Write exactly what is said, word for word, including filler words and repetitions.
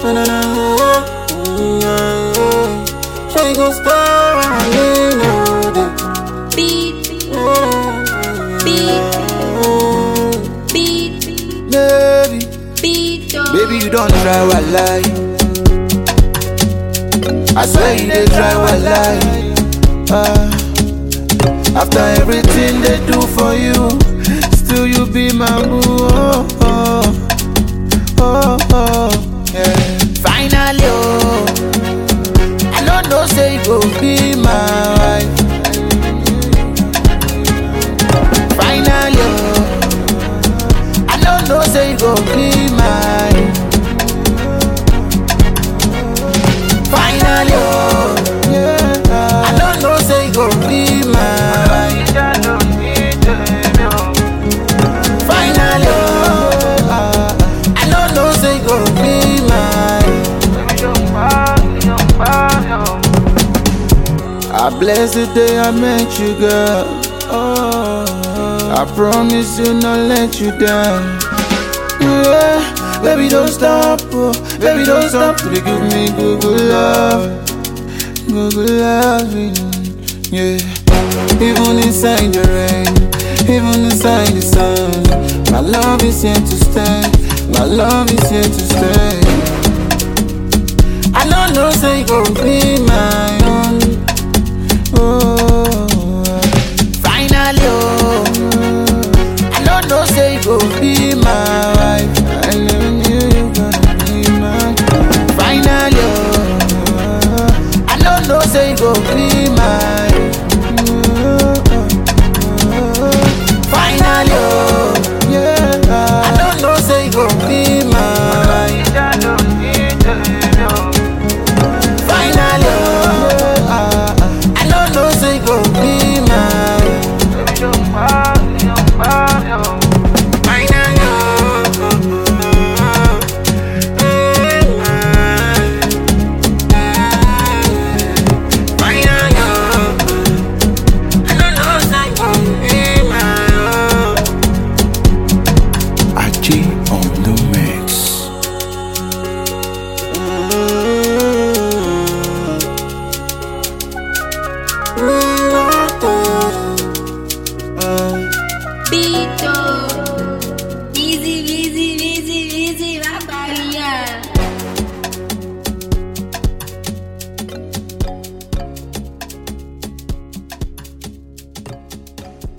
Na na na, yeah. She gon' stay when I lean on it. Beat, beat, beat, Baby, beat, oh. baby, you don't try what lie. I swear you dey try what lie. Uh, after everything they do for you, still you be my boo. Oh, oh, oh, oh, yeah. Finally, oh, I don't know say you go be my wife. Finally, oh, I don't know say you go be mine. Finally, oh, yeah, I don't know say you go be mine. Finally, oh, I don't know say you go be mine. I bless the day I met you, girl. Oh, I promise you not let you down. Yeah, baby don't stop, oh, baby don't stop to give me good, good love, good, good loving. Yeah, even inside the rain, even inside the sun, my love is here to stay. My love is here to stay. I don't know say you gon' be my own. Oh, finally, oh, I don't know say you gon' be my wife. I never knew you gonna be mine. Finally, oh, I don't know say you gon' be mine. Finally, oh, yeah, I don't know say you gon' be